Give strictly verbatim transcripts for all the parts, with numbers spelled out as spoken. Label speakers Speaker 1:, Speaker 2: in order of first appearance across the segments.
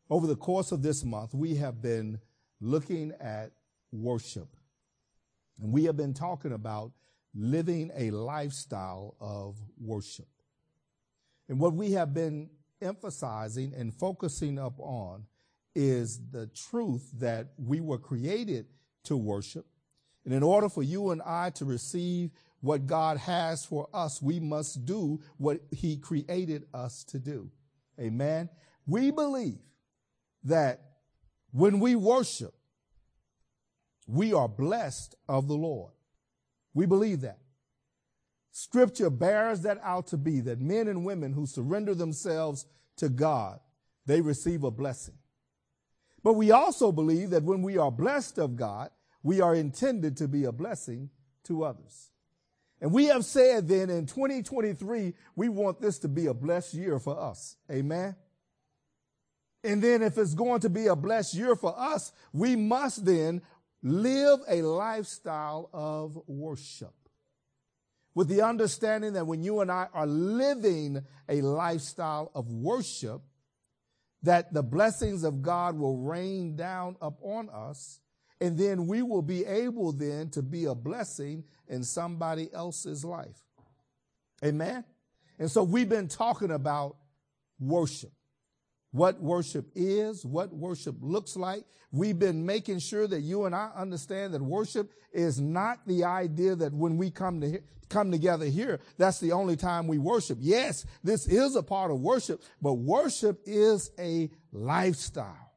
Speaker 1: Over the course of this month, we have been looking at worship. And we have been talking about living a lifestyle of worship. And what we have been emphasizing and focusing up on is the truth that we were created to worship. And in order for you and I to receive what God has for us, we must do what he created us to do. Amen. We believe that when we worship, we are blessed of the Lord. We believe that. Scripture bears that out to be that men and women who surrender themselves to God, they receive a blessing. But we also believe that when we are blessed of God, we are intended to be a blessing to others. And we have said then in twenty twenty-three, we want this to be a blessed year for us. Amen. And then if it's going to be a blessed year for us, we must then live a lifestyle of worship with the understanding that when you and I are living a lifestyle of worship, that the blessings of God will rain down upon us, and then we will be able then to be a blessing in somebody else's life. Amen. And so we've been talking about worship. What worship is, what worship looks like. We've been making sure that you and I understand that worship is not the idea that when we come to come together here, that's the only time we worship. Yes, this is a part of worship, but worship is a lifestyle.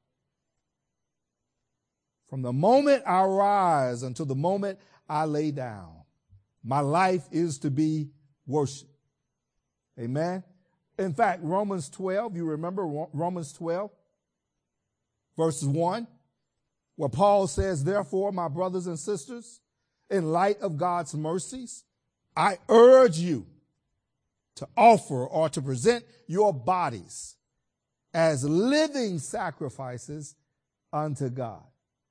Speaker 1: From the moment I rise until the moment I lay down, my life is to be worship. Amen. In fact, Romans twelve, you remember Romans twelve, verses one, where Paul says, therefore, my brothers and sisters, in light of God's mercies, I urge you to offer or to present your bodies as living sacrifices unto God,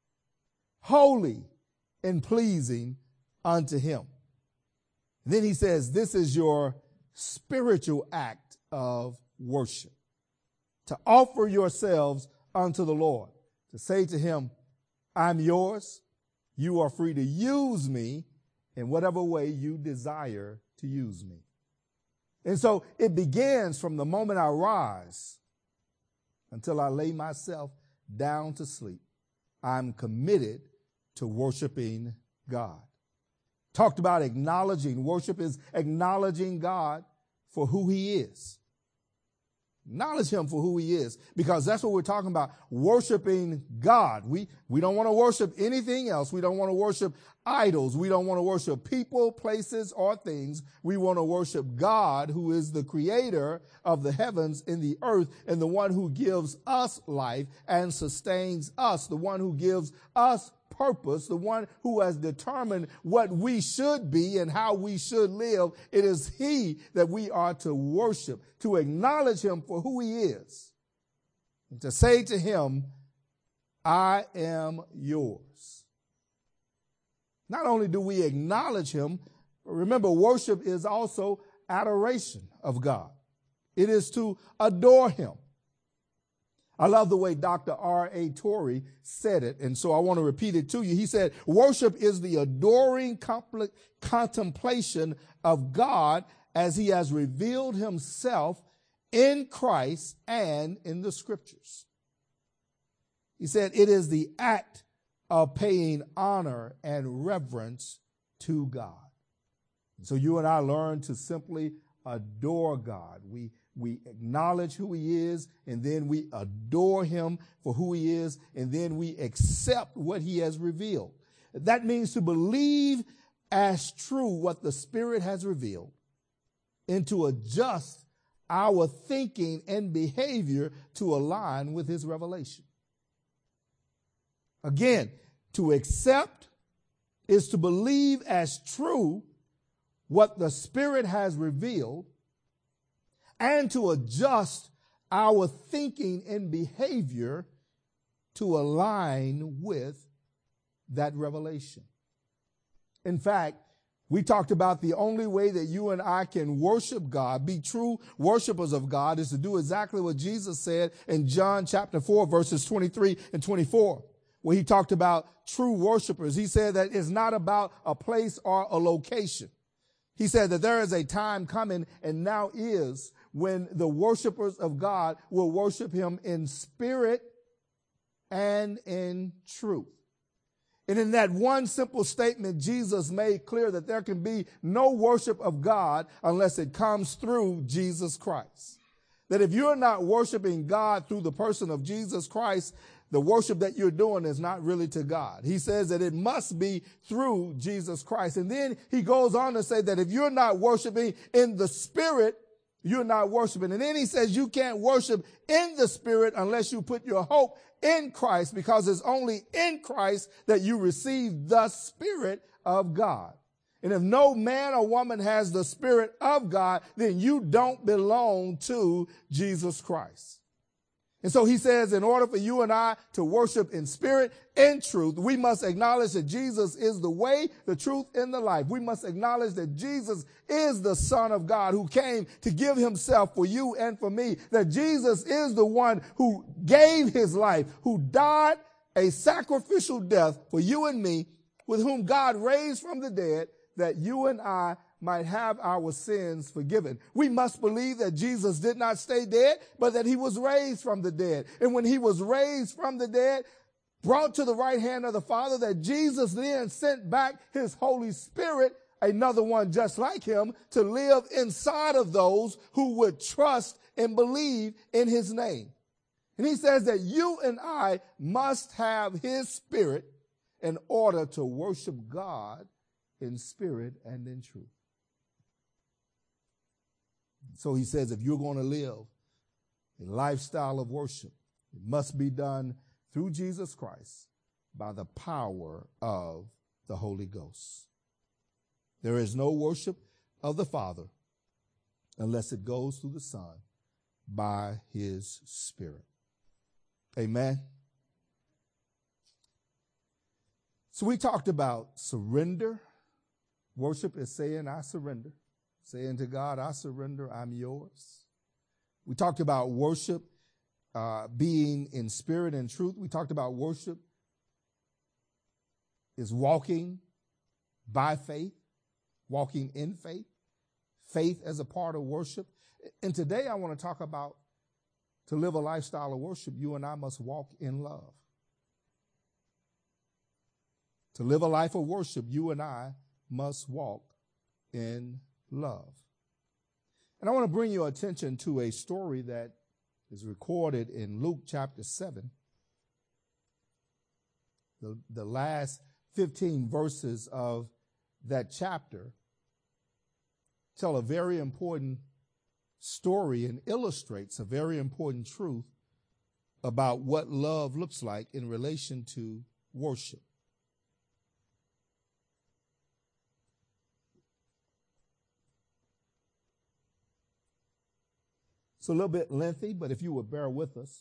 Speaker 1: holy and pleasing unto him. Then he says, this is your spiritual act of worship, to offer yourselves unto the Lord, to say to him, I'm yours. You are free to use me in whatever way you desire to use me. And so it begins from the moment I rise until I lay myself down to sleep. I'm committed to worshiping God. Talked about acknowledging. Worship is acknowledging God for who he is. Acknowledge him for who he is, because that's what we're talking about, worshiping God. We, we don't want to worship anything else. We don't want to worship idols. We don't want to worship people, places, or things. We want to worship God, who is the creator of the heavens and the earth, and the one who gives us life and sustains us, the one who gives us purpose, the one who has determined what we should be and how we should live. It is he that we are to worship, to acknowledge him for who he is, and to say to him, I am yours. Not only do we acknowledge him, but remember, worship is also adoration of God. It is to adore him. I love the way Doctor R A Torrey said it, and so I want to repeat it to you. He said, worship is the adoring compl- contemplation of God as he has revealed himself in Christ and in the scriptures. He said, it is the act of paying honor and reverence to God. So you and I learn to simply adore God. We We acknowledge who he is, and then we adore him for who he is, and then we accept what he has revealed. That means to believe as true what the Spirit has revealed and to adjust our thinking and behavior to align with his revelation. Again, to accept is to believe as true what the Spirit has revealed, and to adjust our thinking and behavior to align with that revelation. In fact, We talked about the only way that you and I can worship God, be true worshipers of God, is to do exactly what Jesus said in John chapter four, verses twenty-three and twenty-four, where he talked about true worshipers. He said that it's not about a place or a location. He said that there is a time coming, and now is, when the worshipers of God will worship him in spirit and in truth. And in that one simple statement, Jesus made clear that there can be no worship of God unless it comes through Jesus Christ. That if you're not worshiping God through the person of Jesus Christ, the worship that you're doing is not really to God. He says that it must be through Jesus Christ. And then he goes on to say that if you're not worshiping in the spirit, you're not worshiping. And then he says you can't worship in the spirit unless you put your hope in Christ, because it's only in Christ that you receive the Spirit of God. And if no man or woman has the Spirit of God, then you don't belong to Jesus Christ. And so he says, in order for you and I to worship in spirit and truth, we must acknowledge that Jesus is the way, the truth, and the life. We must acknowledge that Jesus is the Son of God who came to give himself for you and for me. That Jesus is the one who gave his life, who died a sacrificial death for you and me, with whom God raised from the dead, that you and I might have our sins forgiven. We must believe that Jesus did not stay dead, but that he was raised from the dead. And when he was raised from the dead, brought to the right hand of the Father, that Jesus then sent back his Holy Spirit, another one just like him, to live inside of those who would trust and believe in his name. And he says that you and I must have his Spirit in order to worship God in spirit and in truth. So he says, if you're going to live a lifestyle of worship, it must be done through Jesus Christ by the power of the Holy Ghost. There is no worship of the Father unless it goes through the Son by his Spirit. Amen. So we talked about surrender. Worship is saying, I surrender. Saying to God, I surrender, I'm yours. We talked about worship uh, being in spirit and truth. We talked about worship is walking by faith, walking in faith, faith as a part of worship. And today I want to talk about, to live a lifestyle of worship, you and I must walk in love. To live a life of worship, you and I must walk in love. And I want to bring your attention to a story that is recorded in Luke chapter seven. The, the last fifteen verses of that chapter tell a very important story and illustrates a very important truth about what love looks like in relation to worship. It's a little bit lengthy, but if you would bear with us,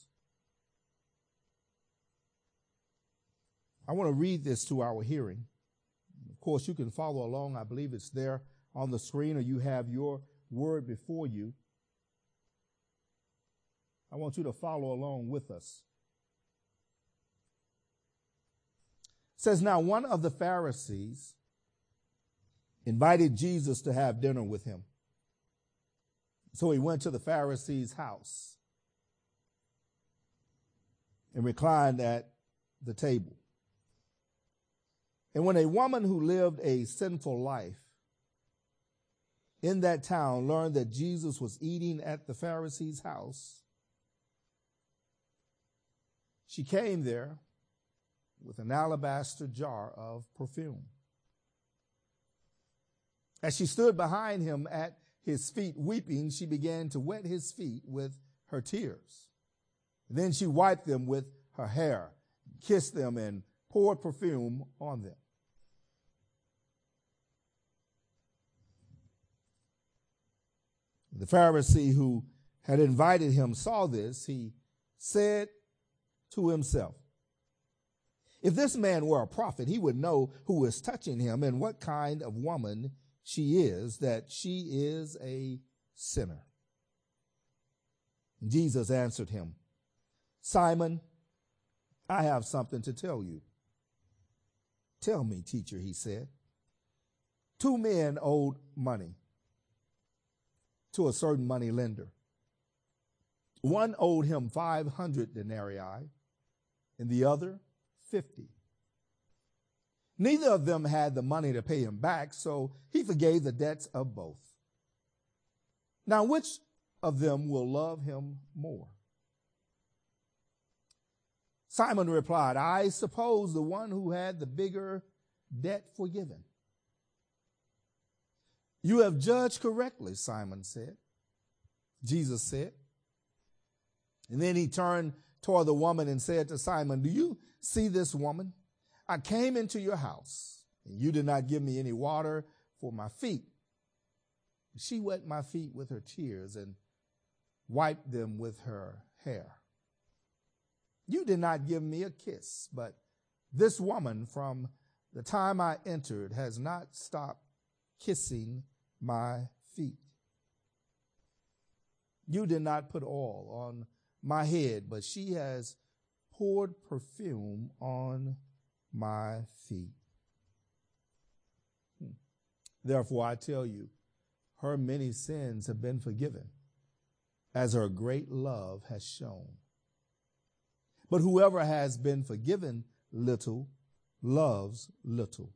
Speaker 1: I want to read this to our hearing. Of course, you can follow along. I believe it's there on the screen, or you have your word before you. I want you to follow along with us. It says, now one of the Pharisees invited Jesus to have dinner with him. So he went to the Pharisee's house and reclined at the table. And when a woman who lived a sinful life in that town learned that Jesus was eating at the Pharisee's house, she came there with an alabaster jar of perfume. As she stood behind him at his feet weeping, she began to wet his feet with her tears. Then she wiped them with her hair, kissed them, and poured perfume on them. The Pharisee who had invited him saw this. He said to himself, If this man were a prophet, he would know who is touching him and what kind of woman she is, that she is a sinner. Jesus answered him, Simon, I have something to tell you. Tell me, teacher, he said. Two men owed money to a certain money lender. One owed him five hundred denarii and the other fifty. Neither of them had the money to pay him back, so he forgave the debts of both. Now, which of them will love him more? Simon replied, I suppose the one who had the bigger debt forgiven. You have judged correctly, Simon said. Jesus said. And then he turned toward the woman and said to Simon, do you see this woman? I came into your house, and you did not give me any water for my feet. She wet my feet with her tears and wiped them with her hair. You did not give me a kiss, but this woman from the time I entered has not stopped kissing my feet. You did not put oil on my head, but she has poured perfume on my feet. Hmm. Therefore, I tell you, her many sins have been forgiven, as her great love has shown. But whoever has been forgiven little loves little.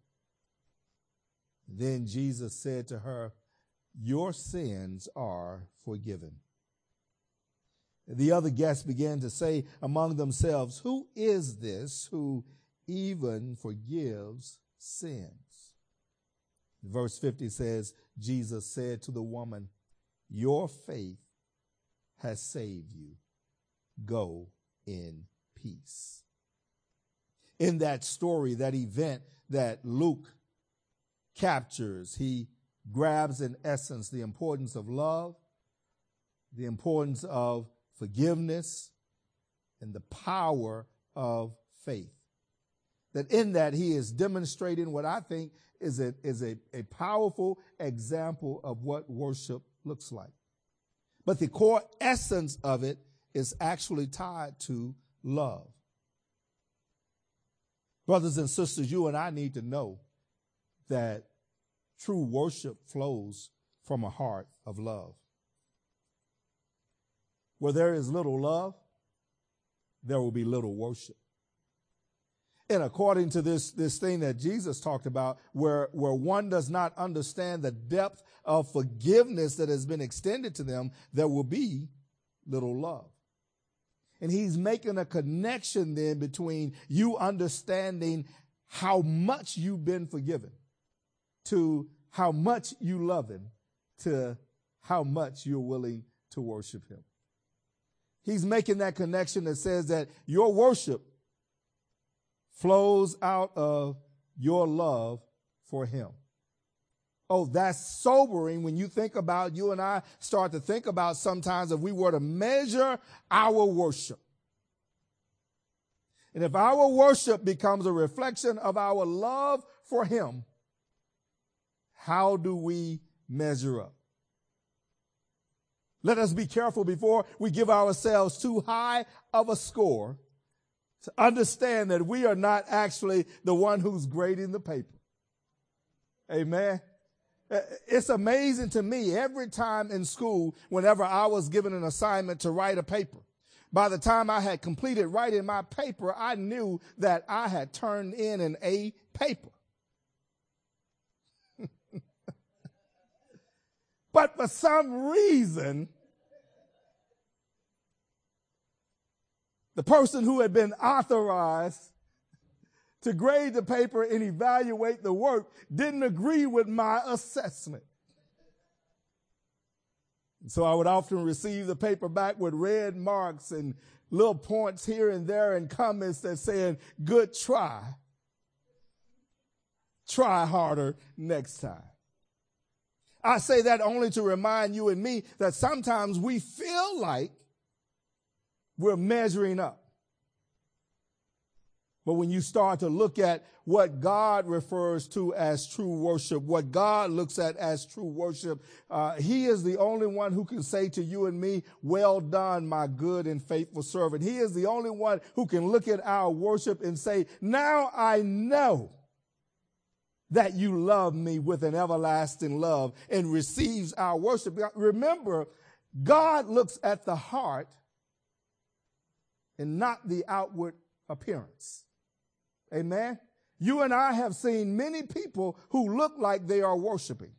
Speaker 1: Then Jesus said to her, your sins are forgiven. The other guests began to say among themselves, who is this who even forgives sins? Verse fifty says, Jesus said to the woman, your faith has saved you. Go in peace. In that story, that event that Luke captures, he grabs in essence the importance of love, the importance of forgiveness, and the power of faith. That in that he is demonstrating what I think is a, is a, a powerful example of what worship looks like. But the core essence of it is actually tied to love. Brothers and sisters, you and I need to know that true worship flows from a heart of love. Where there is little love, there will be little worship. And according to this, this thing that Jesus talked about, where, where one does not understand the depth of forgiveness that has been extended to them, there will be little love. And he's making a connection then between you understanding how much you've been forgiven to how much you love him to how much you're willing to worship him. He's making that connection that says that your worship flows out of your love for him. Oh, that's sobering when you think about, you and I start to think about sometimes if we were to measure our worship. And if our worship becomes a reflection of our love for him, how do we measure up? Let us be careful before we give ourselves too high of a score to understand that we are not actually the one who's grading the paper. Amen. It's amazing to me every time in school, whenever I was given an assignment to write a paper, by the time I had completed writing my paper, I knew that I had turned in an A paper. But for some reason, the person who had been authorized to grade the paper and evaluate the work didn't agree with my assessment. So I would often receive the paper back with red marks and little points here and there and comments that said, good try. Try harder next time. I say that only to remind you and me that sometimes we feel like we're measuring up. But when you start to look at what God refers to as true worship, what God looks at as true worship, uh, he is the only one who can say to you and me, well done, my good and faithful servant. He is the only one who can look at our worship and say, now I know that you love me with an everlasting love, and receives our worship. Remember, God looks at the heart and not the outward appearance. Amen. You and I have seen many people who look like they are worshiping,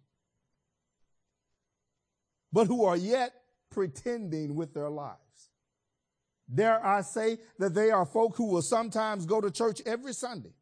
Speaker 1: but who are yet pretending with their lives. Dare I say that they are folk who will sometimes go to church every Sunday.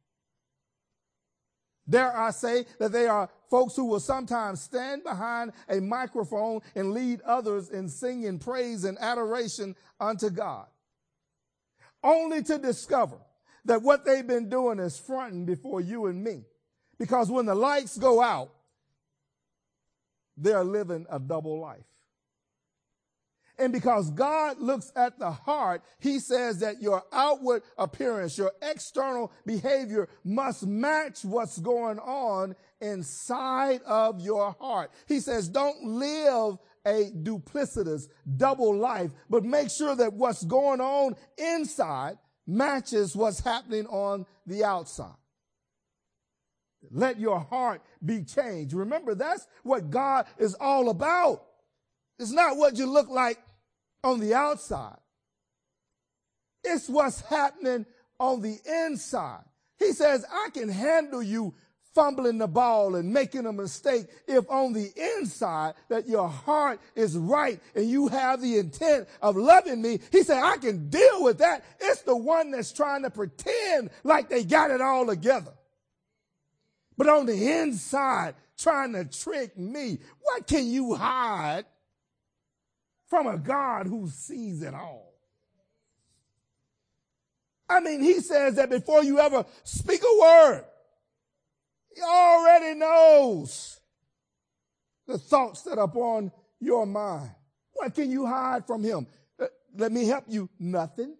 Speaker 1: Dare I say that they are folks who will sometimes stand behind a microphone and lead others in singing praise and adoration unto God, only to discover that what they've been doing is fronting before you and me. Because when the lights go out, they're living a double life. And because God looks at the heart, he says that your outward appearance, your external behavior must match what's going on inside of your heart. He says, don't live a duplicitous double life, but make sure that what's going on inside matches what's happening on the outside. Let your heart be changed. Remember, that's what God is all about. It's not what you look like on the outside. It's what's happening on the inside. He says, I can handle you fumbling the ball and making a mistake if on the inside that your heart is right and you have the intent of loving me. He said, I can deal with that. It's the one that's trying to pretend like they got it all together, but on the inside trying to trick me. What can you hide from a God who sees it all? I mean, he says that before you ever speak a word, he already knows the thoughts that are upon your mind. What can you hide from him? Uh, let me help you. Nothing.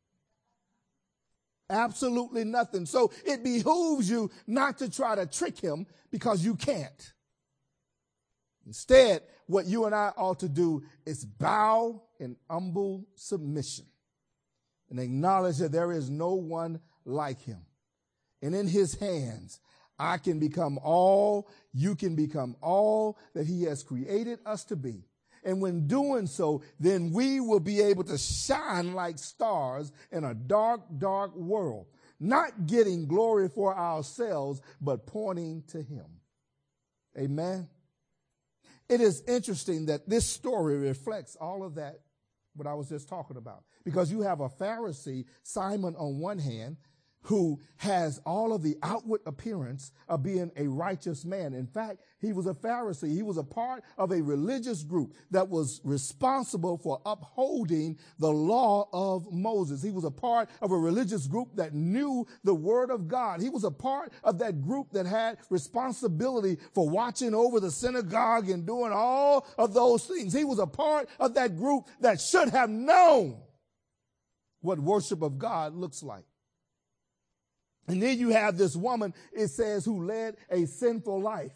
Speaker 1: Absolutely nothing. So it behooves you not to try to trick him, because you can't. Instead, what you and I ought to do is bow in humble submission and acknowledge that there is no one like him. And in his hands, I can become all, you can become all that he has created us to be. And when doing so, then we will be able to shine like stars in a dark, dark world, not getting glory for ourselves, but pointing to him. Amen. It is interesting that this story reflects all of that, what I was just talking about, because you have a Pharisee, Simon, on one hand, who has all of the outward appearance of being a righteous man. In fact, he was a Pharisee. He was a part of a religious group that was responsible for upholding the law of Moses. He was a part of a religious group that knew the word of God. He was a part of that group that had responsibility for watching over the synagogue and doing all of those things. He was a part of that group that should have known what worship of God looks like. And then you have this woman, it says, who led a sinful life.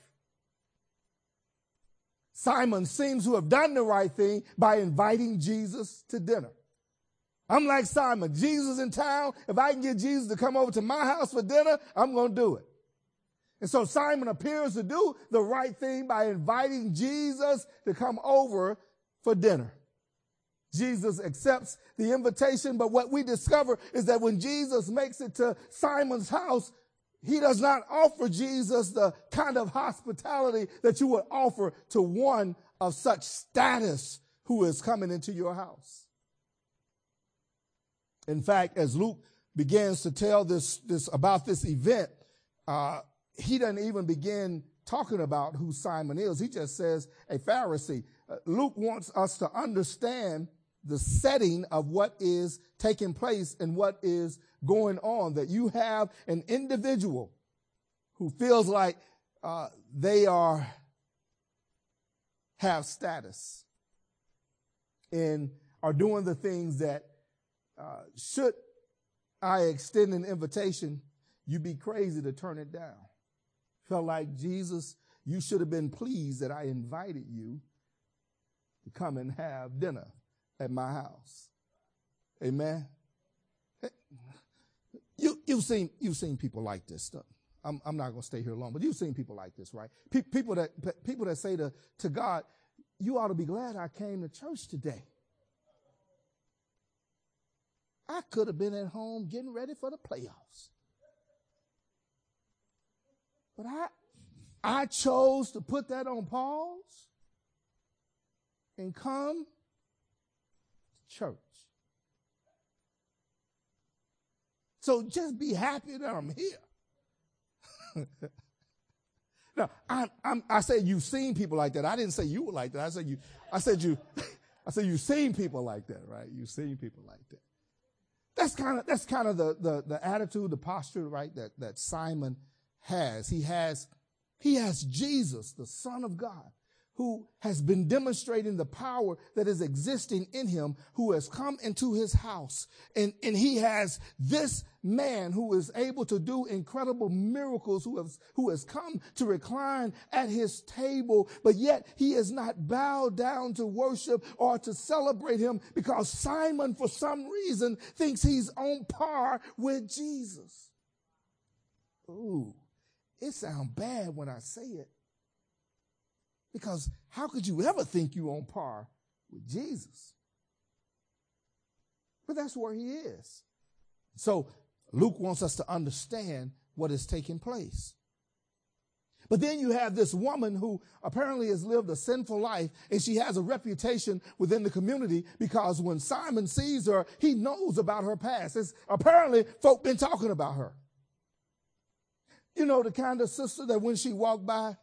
Speaker 1: Simon seems to have done the right thing by inviting Jesus to dinner. I'm like Simon, Jesus in town. If I can get Jesus to come over to my house for dinner, I'm going to do it. And so Simon appears to do the right thing by inviting Jesus to come over for dinner. Jesus accepts the invitation, but what we discover is that when Jesus makes it to Simon's house, he does not offer Jesus the kind of hospitality that you would offer to one of such status who is coming into your house. In fact, as Luke begins to tell this, this about this event, uh, he doesn't even begin talking about who Simon is. He just says a Pharisee. Uh, Luke wants us to understand the setting of what is taking place and what is going on, that you have an individual who feels like uh, they are have status and are doing the things that uh, should I extend an invitation, you'd be crazy to turn it down. Felt like, Jesus, you should have been pleased that I invited you to come and have dinner at my house. Amen. You, you've seen, you've seen people like this stuff. I'm, I'm not going to stay here long, but you've seen people like this, right? Pe- people that, people that say to, to God, you ought to be glad I came to church today. I could have been at home getting ready for the playoffs. But I, I chose to put that on pause and come to church. So just be happy that I'm here. Now, I, I'm, I said you've seen people like that. I didn't say you were like that. I said you. I said you. I said you've seen people like that, right? You've seen people like that. That's kind of that's kind of the, the the attitude, the posture, right? That that Simon has. He has he has Jesus, the Son of God, who has been demonstrating the power that is existing in him, who has come into his house. And, and he has this man who is able to do incredible miracles, who has, who has come to recline at his table, but yet he is not bowed down to worship or to celebrate him because Simon, for some reason, thinks he's on par with Jesus. Ooh, it sounds bad when I say it. Because how could you ever think you're on par with Jesus? But that's where he is. So Luke wants us to understand what is taking place. But then you have this woman who apparently has lived a sinful life, and she has a reputation within the community because when Simon sees her, he knows about her past. It's, apparently, folk been talking about her. You know, the kind of sister that when she walked by,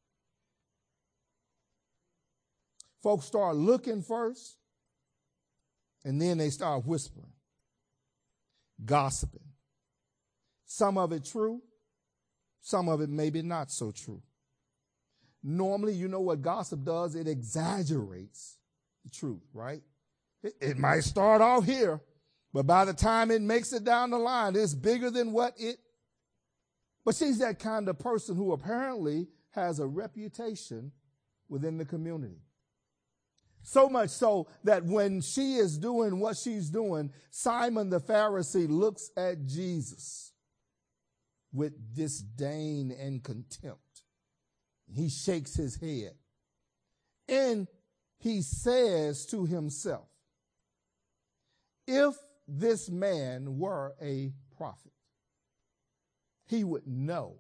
Speaker 1: folks start looking first, and then they start whispering, gossiping. Some of it true, some of it maybe not so true. Normally, you know what gossip does? It exaggerates the truth, right? It, it might start off here, but by the time it makes it down the line, it's bigger than what it. But she's that kind of person who apparently has a reputation within the community. So much so that when she is doing what she's doing, Simon the Pharisee looks at Jesus with disdain and contempt. He shakes his head. And he says to himself, if this man were a prophet, he would know.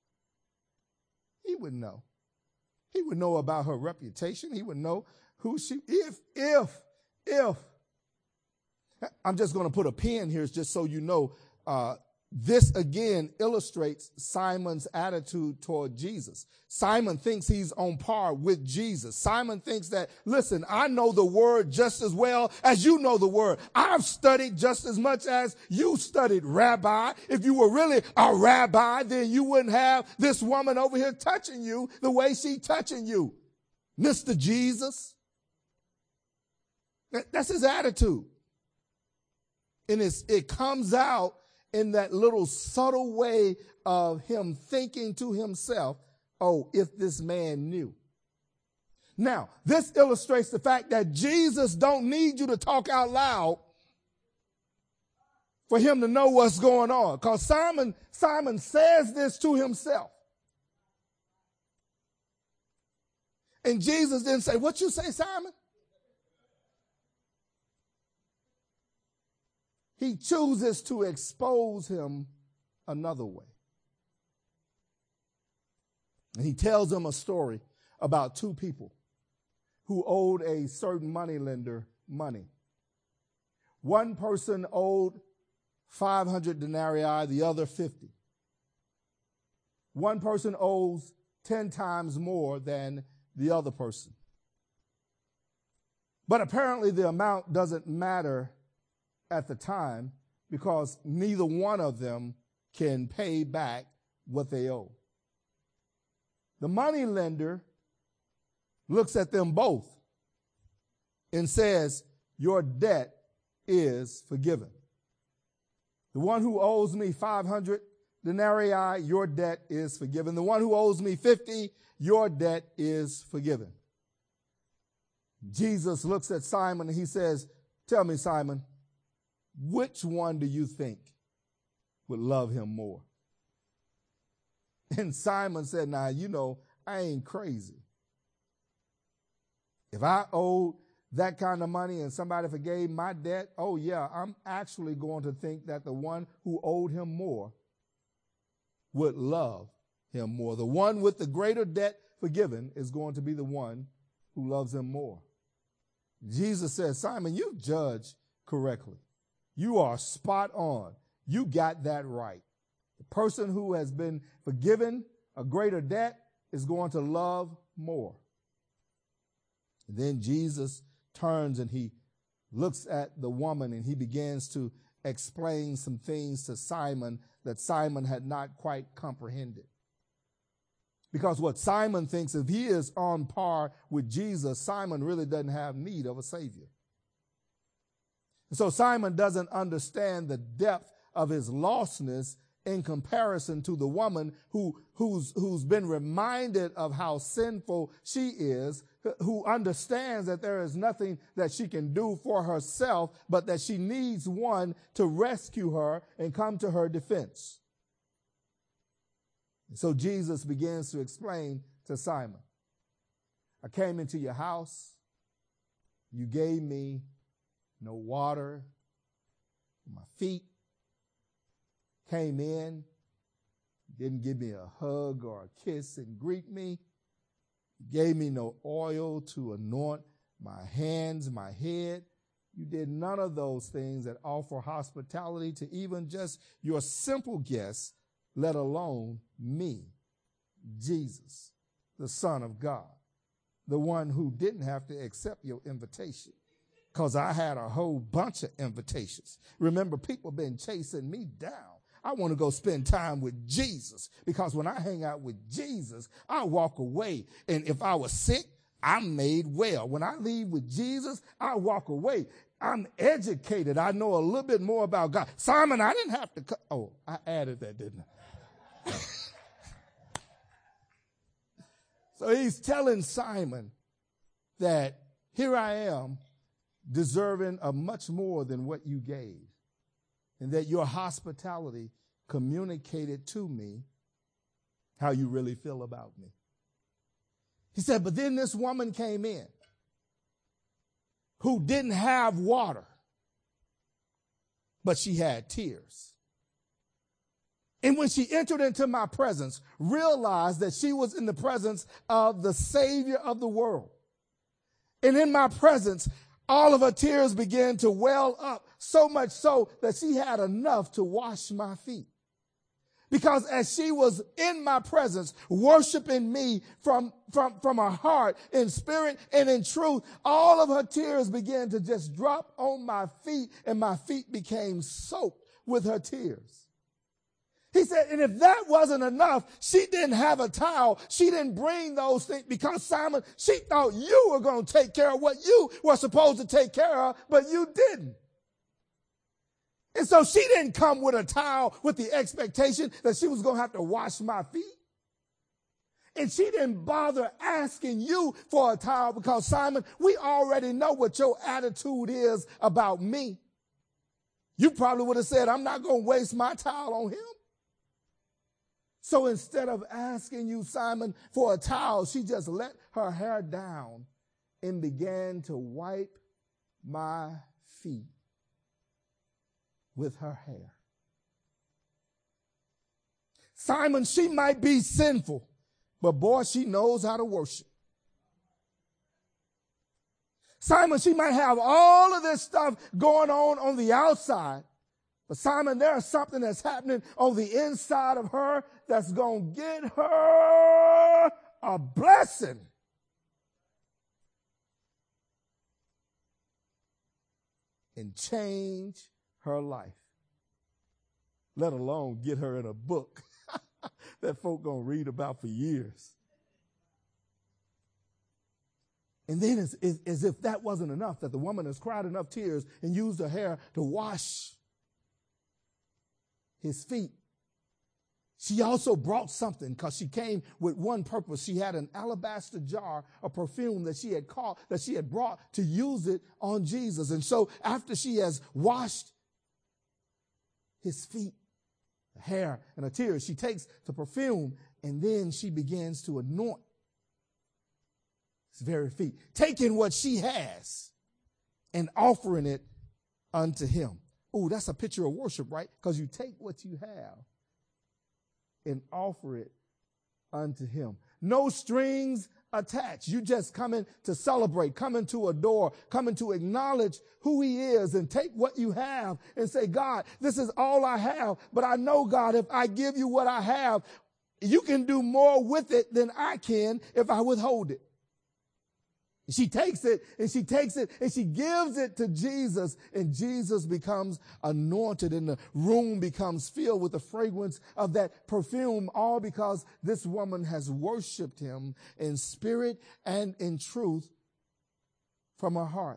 Speaker 1: He would know. He would know about her reputation. He would know who she, if, if, if, I'm just going to put a pin here just so you know, uh, this again illustrates Simon's attitude toward Jesus. Simon thinks he's on par with Jesus. Simon thinks that, listen, I know the word just as well as you know the word. I've studied just as much as you studied, Rabbi. If you were really a rabbi, then you wouldn't have this woman over here touching you the way she's touching you, Mister Jesus. That's his attitude. And it's, it comes out in that little subtle way of him thinking to himself, oh, if this man knew. Now, this illustrates the fact that Jesus don't need you to talk out loud for him to know what's going on. Because Simon, Simon says this to himself. And Jesus didn't say, what you say, Simon? He chooses to expose him another way. And he tells him a story about two people who owed a certain moneylender money. One person owed five hundred denarii, the other fifty. One person owes ten times more than the other person. But apparently the amount doesn't matter at the time because neither one of them can pay back what they owe. The money lender looks at them both and says, your debt is forgiven. The one who owes me five hundred denarii, your debt is forgiven. The one who owes me fifty, your debt is forgiven. Jesus looks at Simon and he says, tell me, Simon, which one do you think would love him more? And Simon said, now, you know, I ain't crazy. If I owed that kind of money and somebody forgave my debt, oh yeah, I'm actually going to think that the one who owed him more would love him more. The one with the greater debt forgiven is going to be the one who loves him more. Jesus says, Simon, you judged correctly. You are spot on. You got that right. The person who has been forgiven a greater debt is going to love more. And then Jesus turns and he looks at the woman and he begins to explain some things to Simon that Simon had not quite comprehended. Because what Simon thinks, if he is on par with Jesus, Simon really doesn't have need of a Savior. And so Simon doesn't understand the depth of his lostness in comparison to the woman who, who's, who's been reminded of how sinful she is, who understands that there is nothing that she can do for herself, but that she needs one to rescue her and come to her defense. So Jesus begins to explain to Simon, I came into your house. You gave me no water for my feet. Came in, didn't give me a hug or a kiss and greet me. Gave me no oil to anoint my hands, my head. You did none of those things that offer hospitality to even just your simple guests, let alone me, Jesus, the Son of God, the one who didn't have to accept your invitation because I had a whole bunch of invitations. Remember, people been chasing me down. I want to go spend time with Jesus because when I hang out with Jesus, I walk away. And if I was sick, I'm made well. When I leave with Jesus, I walk away. I'm educated. I know a little bit more about God. Simon, I didn't have to. Co- oh, I added that, didn't I? So he's telling Simon that here I am deserving of much more than what you gave. And that your hospitality communicated to me how you really feel about me. He said, but then this woman came in who didn't have water, but she had tears. And when she entered into my presence, realized that she was in the presence of the Savior of the world. And in my presence, all of her tears began to well up, so much so that she had enough to wash my feet. Because as she was in my presence, worshiping me from, from, from her heart, in spirit and in truth, all of her tears began to just drop on my feet, and my feet became soaked with her tears. He said, and if that wasn't enough, she didn't have a towel. She didn't bring those things because, Simon, she thought you were going to take care of what you were supposed to take care of, but you didn't. And so she didn't come with a towel with the expectation that she was going to have to wash my feet. And she didn't bother asking you for a towel because, Simon, we already know what your attitude is about me. You probably would have said, I'm not going to waste my towel on him. So instead of asking you, Simon, for a towel, she just let her hair down and began to wipe my feet with her hair. Simon, she might be sinful, but boy, she knows how to worship. Simon, she might have all of this stuff going on on the outside, but Simon, there's something that's happening on the inside of her that's going to get her a blessing. And change her life, let alone get her in a book that folk going to read about for years. And then as, as, as if that wasn't enough, that the woman has cried enough tears and used her hair to wash his feet. She also brought something because she came with one purpose. She had an alabaster jar of perfume that she had caught, that she had brought to use it on Jesus. And so after she has washed his feet, hair, and her tears, she takes the perfume and then she begins to anoint his very feet, taking what she has and offering it unto him. Oh, that's a picture of worship, right? Because you take what you have and offer it unto him. No strings attached. You just coming to celebrate, coming to adore, coming to acknowledge who he is and take what you have and say, God, this is all I have. But I know, God, if I give you what I have, you can do more with it than I can if I withhold it. She takes it and she takes it and she gives it to Jesus, and Jesus becomes anointed and the room becomes filled with the fragrance of that perfume, all because this woman has worshiped him in spirit and in truth from her heart.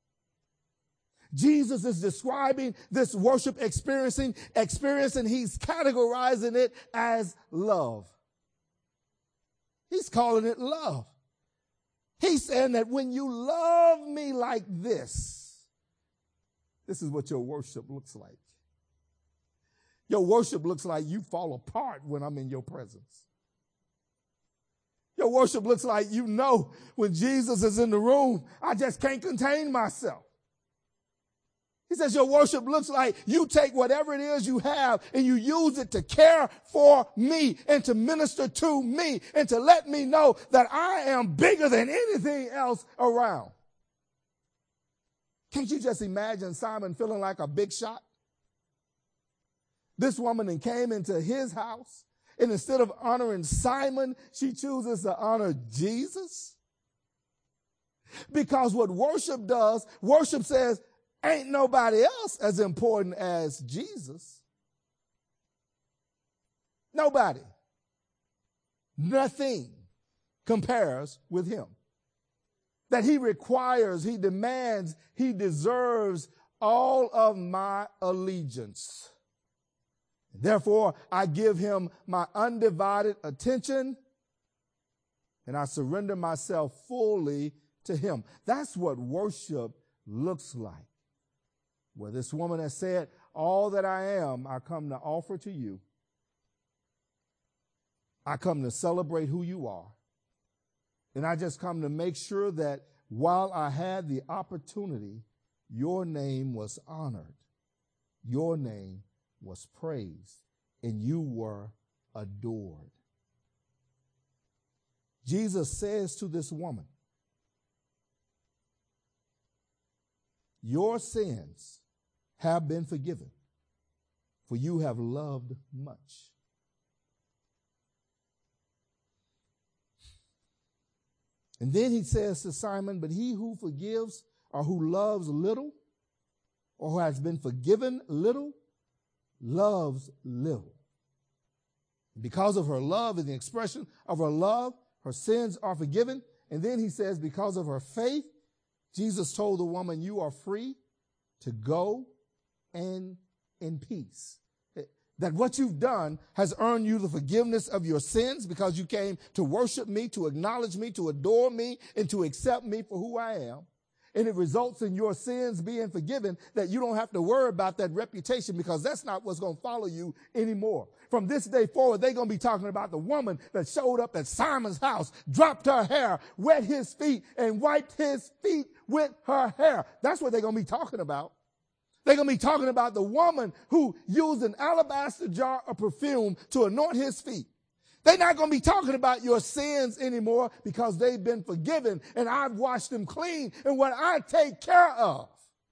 Speaker 1: Jesus is describing this worship experiencing experience, and he's categorizing it as love. He's calling it love. He's saying that when you love me like this, this is what your worship looks like. Your worship looks like you fall apart when I'm in your presence. Your worship looks like you know when Jesus is in the room, I just can't contain myself. He says your worship looks like you take whatever it is you have and you use it to care for me and to minister to me and to let me know that I am bigger than anything else around. Can't you just imagine Simon feeling like a big shot? This woman then came into his house, and instead of honoring Simon, she chooses to honor Jesus. Because what worship does, worship says, ain't nobody else as important as Jesus. Nobody. Nothing compares with him. That he requires, he demands, he deserves all of my allegiance. Therefore, I give him my undivided attention and I surrender myself fully to him. That's what worship looks like. Where this woman has said, all that I am, I come to offer to you. I come to celebrate who you are. And I just come to make sure that while I had the opportunity, your name was honored. Your name was praised. And you were adored. Jesus says to this woman, your sins have been forgiven, for you have loved much. And then he says to Simon, but he who forgives or who loves little or who has been forgiven little, loves little. Because of her love and the expression of her love, her sins are forgiven. And then he says, because of her faith, Jesus told the woman, you are free to go and in peace. That what you've done has earned you the forgiveness of your sins because you came to worship me, to acknowledge me, to adore me, and to accept me for who I am. And it results in your sins being forgiven, that you don't have to worry about that reputation because that's not what's going to follow you anymore. From this day forward, they're going to be talking about the woman that showed up at Simon's house, dropped her hair, wet his feet, and wiped his feet with her hair. That's what they're going to be talking about. They're going to be talking about the woman who used an alabaster jar of perfume to anoint his feet. They're not going to be talking about your sins anymore because they've been forgiven and I've washed them clean and what I take care of.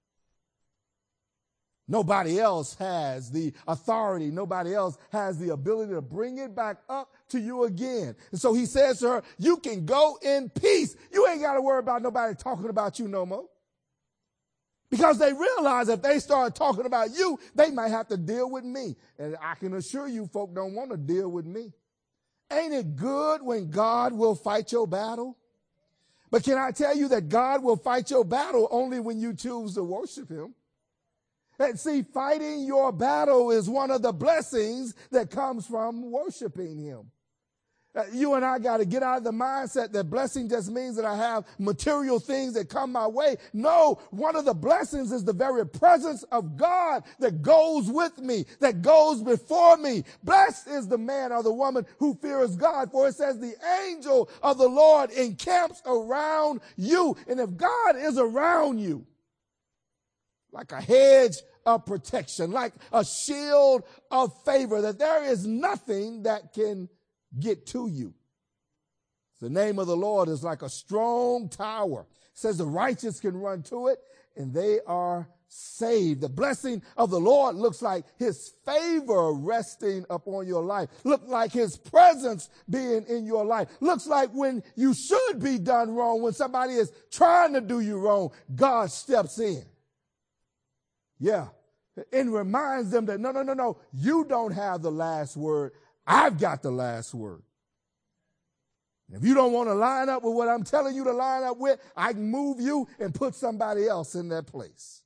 Speaker 1: Nobody else has the authority. Nobody else has the ability to bring it back up to you again. And so he says to her, you can go in peace. You ain't got to worry about nobody talking about you no more. Because they realize if they start talking about you, they might have to deal with me. And I can assure you folk don't want to deal with me. Ain't it good when God will fight your battle? But can I tell you that God will fight your battle only when you choose to worship him? And see, fighting your battle is one of the blessings that comes from worshiping him. Uh, you and I got to get out of the mindset that blessing just means that I have material things that come my way. No, one of the blessings is the very presence of God that goes with me, that goes before me. Blessed is the man or the woman who fears God, for it says the angel of the Lord encamps around you. And if God is around you, like a hedge of protection, like a shield of favor, that there is nothing that can get to you. The name of the Lord is like a strong tower. It says the righteous can run to it and they are saved. The blessing of the Lord looks like his favor resting upon your life. Look like his presence being in your life. Looks like when you should be done wrong, when somebody is trying to do you wrong, God steps in. Yeah. And reminds them that no, no, no, no, you don't have the last word. I've got the last word. If you don't want to line up with what I'm telling you to line up with, I can move you and put somebody else in that place.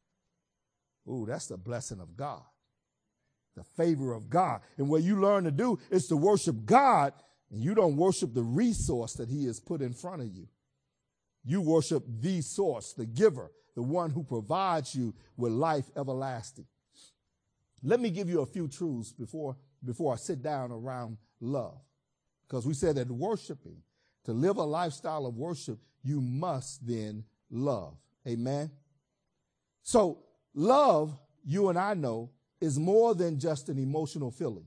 Speaker 1: Ooh, that's the blessing of God, the favor of God. And what you learn to do is to worship God, and you don't worship the resource that he has put in front of you. You worship the source, the giver, the one who provides you with life everlasting. Let me give you a few truths before before I sit down around love. Because we said that worshiping, to live a lifestyle of worship, you must then love. Amen. So love, you and I know, is more than just an emotional feeling.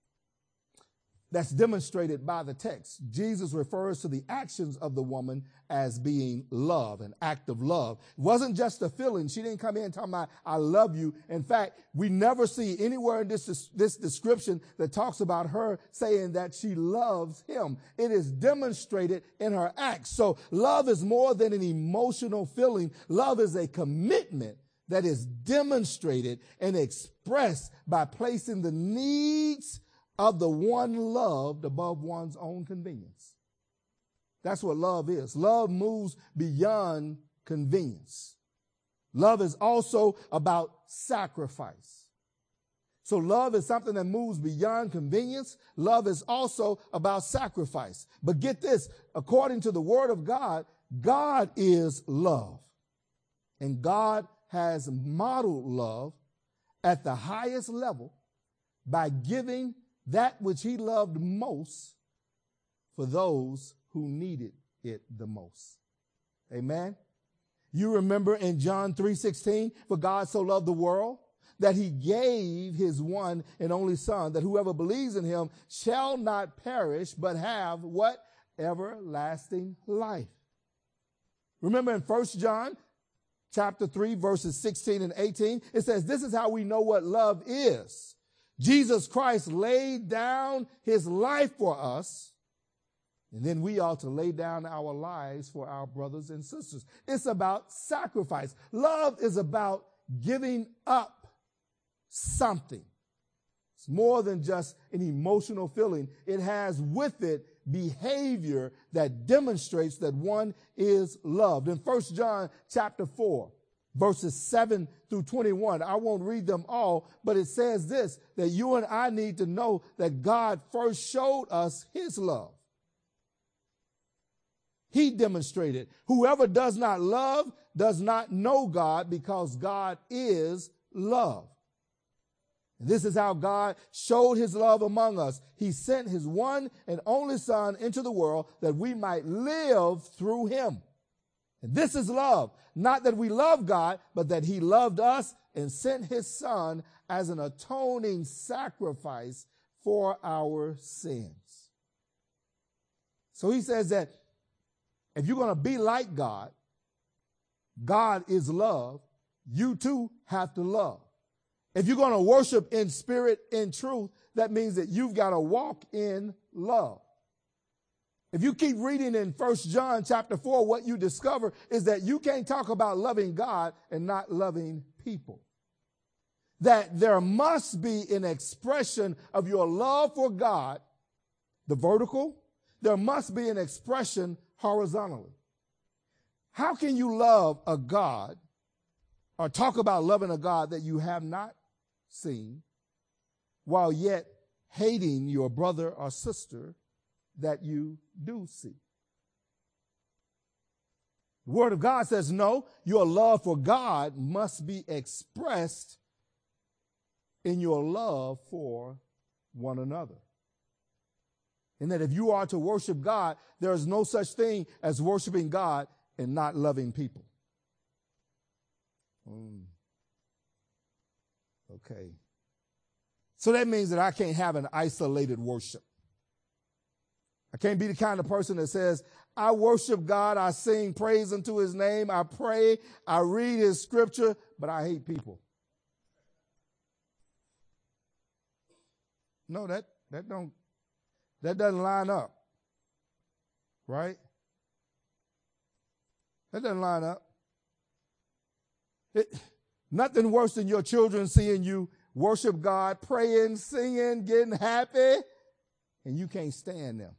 Speaker 1: That's demonstrated by the text. Jesus refers to the actions of the woman as being love, an act of love. It wasn't just a feeling. She didn't come in talking about, I love you. In fact, we never see anywhere in this, this description that talks about her saying that she loves him. It is demonstrated in her acts. So love is more than an emotional feeling. Love is a commitment that is demonstrated and expressed by placing the needs of the one loved above one's own convenience. That's what love is. Love moves beyond convenience. Love is also about sacrifice. So love is something that moves beyond convenience. Love is also about sacrifice. But get this, according to the word of God, God is love. And God has modeled love at the highest level by giving that which he loved most for those who needed it the most. Amen. You remember in John three sixteen, for God so loved the world that he gave his one and only son, that whoever believes in him shall not perish, but have what? Everlasting life. Remember in First John chapter three, verses sixteen and eighteen, it says, this is how we know what love is. Jesus Christ laid down his life for us, and then we ought to lay down our lives for our brothers and sisters. It's about sacrifice. Love is about giving up something. It's more than just an emotional feeling. It has with it behavior that demonstrates that one is loved. In First John chapter four, verses seven through twenty-one. I won't read them all, but it says this, that you and I need to know that God first showed us his love. He demonstrated. Whoever does not love does not know God, because God is love. And this is how God showed his love among us. He sent his one and only son into the world that we might live through him. And this is love, not that we love God, but that he loved us and sent his son as an atoning sacrifice for our sins. So he says that if you're going to be like God, God is love, you too have to love. If you're going to worship in spirit, in truth, that means that you've got to walk in love. If you keep reading in First John chapter four, what you discover is that you can't talk about loving God and not loving people. That there must be an expression of your love for God, the vertical. There must be an expression horizontally. How can you love a God or talk about loving a God that you have not seen, while yet hating your brother or sister that you do see. The Word of God says, no, your love for God must be expressed in your love for one another. And that if you are to worship God, there is no such thing as worshiping God and not loving people. Mm. Okay. So that means that I can't have an isolated worship. I can't be the kind of person that says, I worship God, I sing praise unto his name, I pray, I read his scripture, but I hate people. No, that, that don't, that doesn't line up. Right? That doesn't line up. It, nothing worse than your children seeing you worship God, praying, singing, getting happy, and you can't stand them.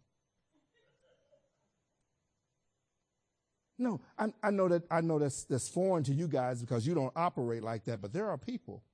Speaker 1: No, I, I know that I know that's that's foreign to you guys because you don't operate like that. But there are people.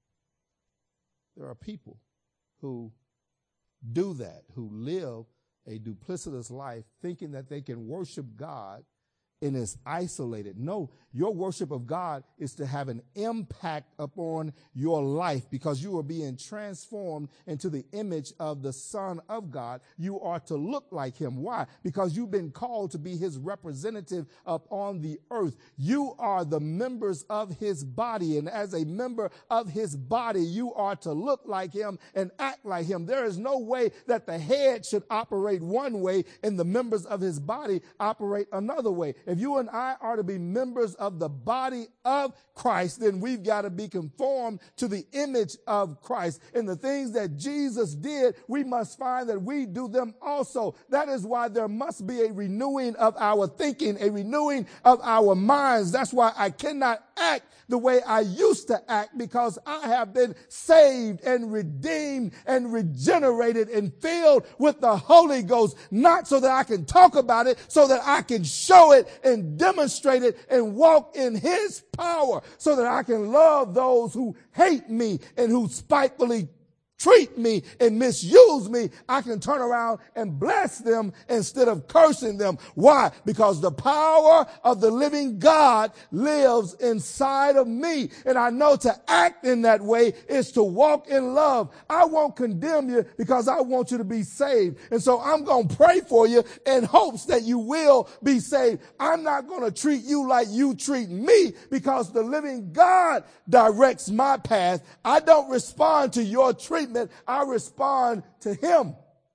Speaker 1: There are people who do that, who live a duplicitous life, thinking that they can worship God and is isolated. No, your worship of God is to have an impact upon your life because you are being transformed into the image of the Son of God. You are to look like him. Why? Because you've been called to be his representative upon the earth. You are the members of his body, and as a member of his body, you are to look like him and act like him. There is no way that the head should operate one way and the members of his body operate another way. If you and I are to be members of the body of Christ, then we've got to be conformed to the image of Christ. And the things that Jesus did, we must find that we do them also. That is why there must be a renewing of our thinking, a renewing of our minds. That's why I cannot act the way I used to act, because I have been saved and redeemed and regenerated and filled with the Holy Ghost, not so that I can talk about it, so that I can show it and demonstrate it and walk in his power, so that I can love those who hate me and who spitefully treat me and misuse me. I can turn around and bless them instead of cursing them. Why? Because the power of the living God lives inside of me. And I know to act in that way is to walk in love. I won't condemn you because I want you to be saved. And so I'm going to pray for you in hopes that you will be saved. I'm not going to treat you like you treat me, because the living God directs my path. I don't respond to your treatment. I respond to him.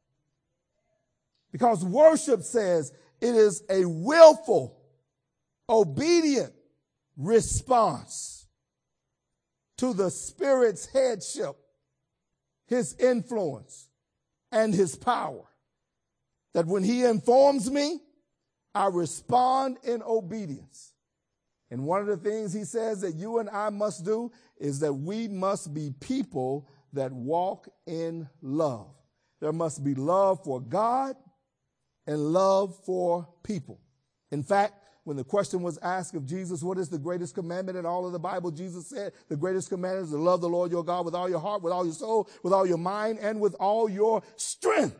Speaker 1: Because worship says it is a willful, obedient response to the Spirit's headship, his influence, and his power. That when he informs me, I respond in obedience. And one of the things he says that you and I must do is that we must be people that walk in love. There must be love for God and love for people. In fact, when the question was asked of Jesus, what is the greatest commandment in all of the Bible? Jesus said, the greatest commandment is to love the Lord your God with all your heart, with all your soul, with all your mind, and with all your strength.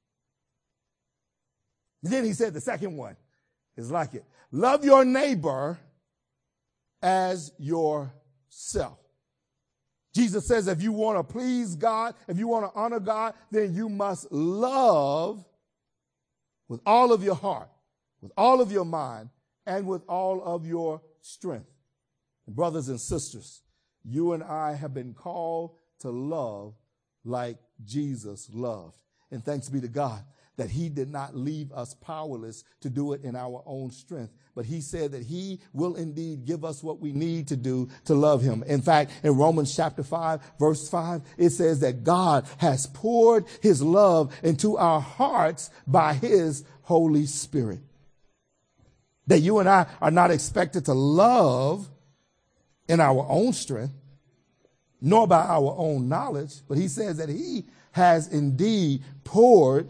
Speaker 1: And then he said the second one is like it. Love your neighbor as yourself. Jesus says if you want to please God, if you want to honor God, then you must love with all of your heart, with all of your mind, and with all of your strength. Brothers and sisters, you and I have been called to love like Jesus loved. And thanks be to God that he did not leave us powerless to do it in our own strength. But he said that he will indeed give us what we need to do to love him. In fact, in Romans chapter five, verse five, it says that God has poured his love into our hearts by his Holy Spirit. That you and I are not expected to love in our own strength, nor by our own knowledge. But he says that he has indeed poured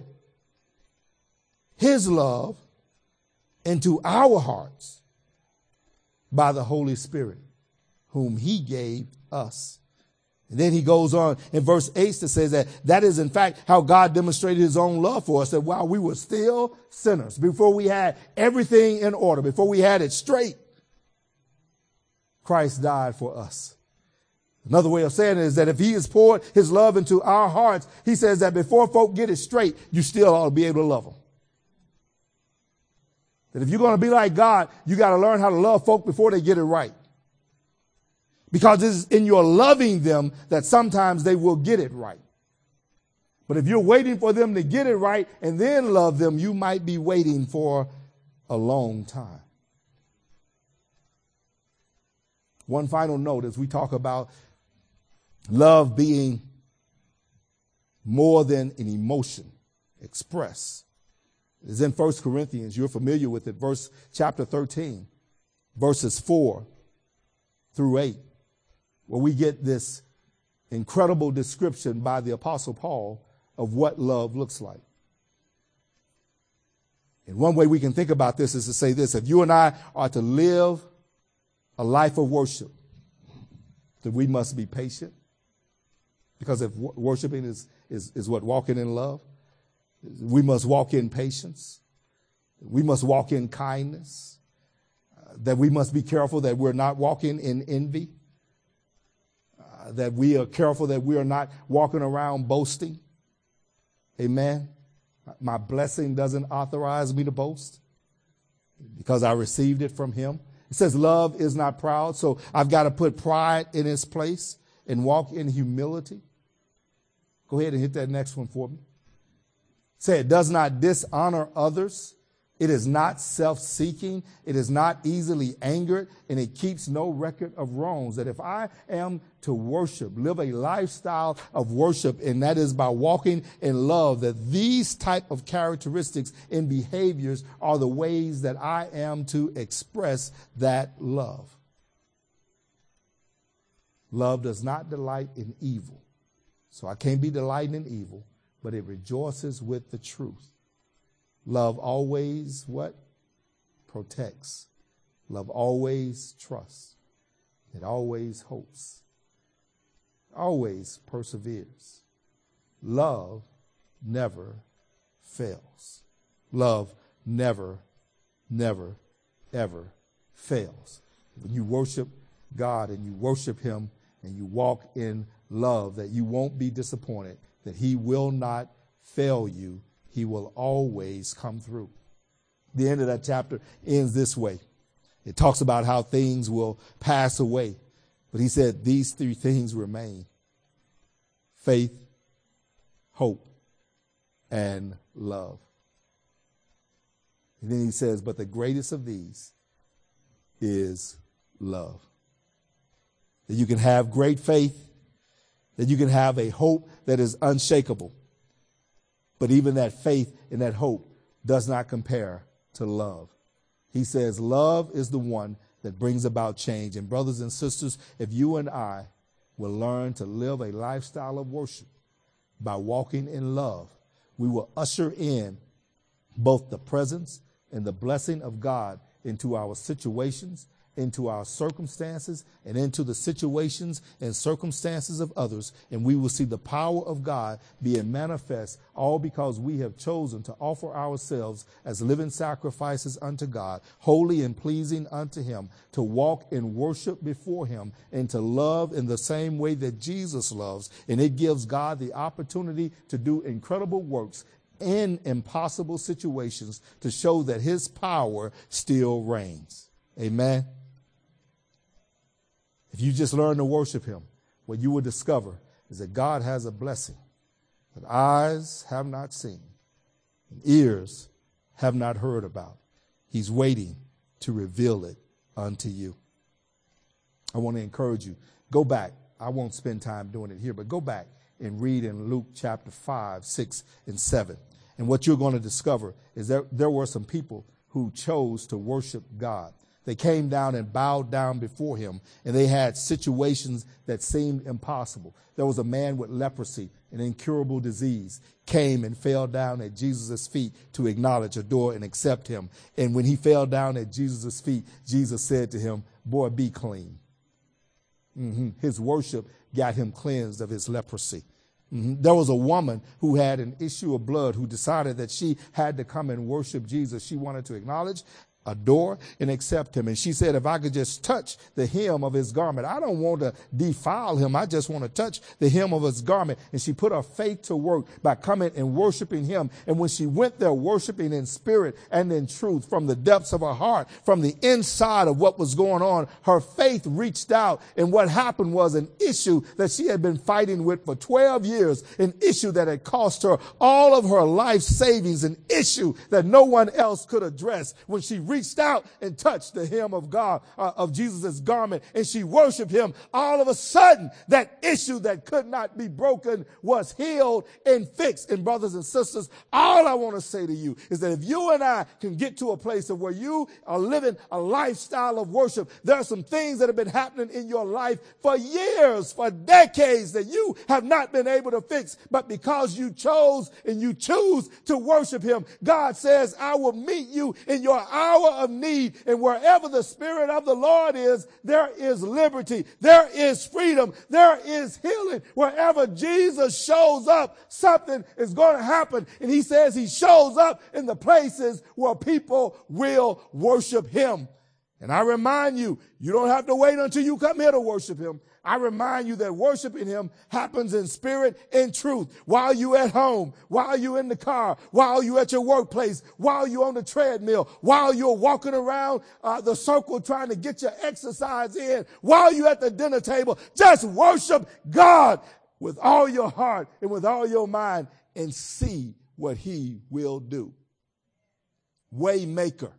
Speaker 1: his love into our hearts by the Holy Spirit. whom he gave us. And then he goes on in verse eight to say that that is in fact how God demonstrated his own love for us, that while we were still sinners, before we had everything in order, before we had it straight, Christ died for us. Another way of saying it is that if he has poured his love into our hearts, he says that before folk get it straight, you still ought to be able to love them. That if you're going to be like God, you got to learn how to love folk before they get it right. Because it's in your loving them that sometimes they will get it right. But if you're waiting for them to get it right and then love them, you might be waiting for a long time. One final note as we talk about love being more than an emotion expressed. It's in First Corinthians. You're familiar with it. Verse chapter thirteen, verses four through eight. Where we get this incredible description by the Apostle Paul of what love looks like. And one way we can think about this is to say this: if you and I are to live a life of worship, then we must be patient. Because if worshiping is, is, is what walking in love, we must walk in patience. We must walk in kindness. Uh, that we must be careful that we're not walking in envy. That we are careful that we are not walking around boasting. Amen. My blessing doesn't authorize me to boast because I received it from him. It says love is not proud. So I've got to put pride in its place and walk in humility. Go ahead and hit that next one for me. Say it does not dishonor others. It is not self-seeking. It is not easily angered, and it keeps no record of wrongs. That if I am to worship, live a lifestyle of worship, and that is by walking in love, that these type of characteristics and behaviors are the ways that I am to express that love. Love does not delight in evil. So I can't be delighting in evil, but it rejoices with the truth. Love always what? Protects. Love always trusts. It always hopes. Always perseveres. Love never fails. Love never, never, ever fails. When you worship God and you worship him and you walk in love, that you won't be disappointed, that he will not fail you. He will always come through. The end of that chapter ends this way. It talks about how things will pass away. But he said these three things remain: faith, hope, and love. And then he says, but the greatest of these is love. That you can have great faith, that you can have a hope that is unshakable. But even that faith and that hope does not compare to love. He says love is the one that brings about change. And brothers and sisters, if you and I will learn to live a lifestyle of worship by walking in love, we will usher in both the presence and the blessing of God into our situations, into our circumstances, and into the situations and circumstances of others. And we will see the power of God being manifest, all because we have chosen to offer ourselves as living sacrifices unto God, holy and pleasing unto him, to walk in worship before him, and to love in the same way that Jesus loves. And it gives God the opportunity to do incredible works in impossible situations to show that his power still reigns. Amen. If you just learn to worship him, what you will discover is that God has a blessing that eyes have not seen and ears have not heard about. He's waiting to reveal it unto you. I want to encourage you. Go back. I won't spend time doing it here, but go back and read in Luke chapter five, six, and seven. And what you're going to discover is that there were some people who chose to worship God. They came down and bowed down before him, and they had situations that seemed impossible. There was a man with leprosy, an incurable disease, came and fell down at Jesus' feet to acknowledge, adore, and accept him. And when he fell down at Jesus' feet, Jesus said to him, boy, be clean. Mm-hmm. His worship got him cleansed of his leprosy. Mm-hmm. There was a woman who had an issue of blood who decided that she had to come and worship Jesus. She wanted to acknowledge, adore, and accept him. And she said, if I could just touch the hem of his garment, I don't want to defile him. I just want to touch the hem of his garment. And she put her faith to work by coming and worshiping him. And when she went there worshiping in spirit and in truth from the depths of her heart, from the inside of what was going on, her faith reached out. And what happened was an issue that she had been fighting with for twelve years, an issue that had cost her all of her life savings, an issue that no one else could address. When she reached out and touched the hem of God, uh, of Jesus' garment, and she worshiped him, all of a sudden that issue that could not be broken was healed and fixed. And brothers and sisters, all I want to say to you is that if you and I can get to a place of where you are living a lifestyle of worship, there are some things that have been happening in your life for years, for decades, that you have not been able to fix. But because you chose and you choose to worship him, God says, I will meet you in your hour of need, and wherever the Spirit of the Lord is, there is liberty, there is freedom, there is healing. Wherever Jesus shows up, something is going to happen. And he says he shows up in the places where people will worship him. And I remind you, you don't have to wait until you come here to worship him. I remind you that worshiping him happens in spirit and truth. While you at home, while you in the car, while you at your workplace, while you on the treadmill, while you're walking around uh, the circle trying to get your exercise in, while you at the dinner table, just worship God with all your heart and with all your mind and see what he will do. Waymaker.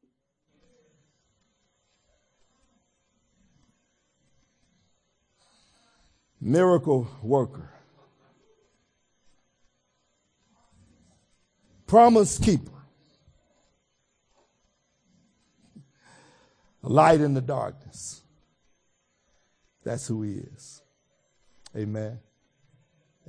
Speaker 1: Miracle worker. Promise keeper. A light in the darkness. That's who he is. Amen.